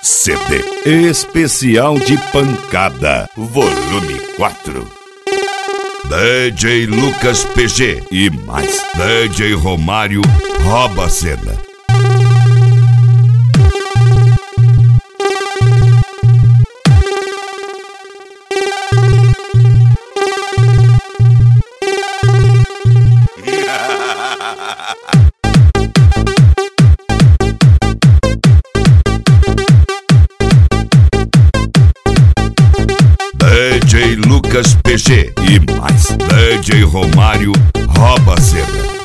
CD especial de pancada, volume 4. DJ Lucas PG e mais DJ Romário rouba a cena. DJ Lucas PG e mais DJ Romário rouba a cena.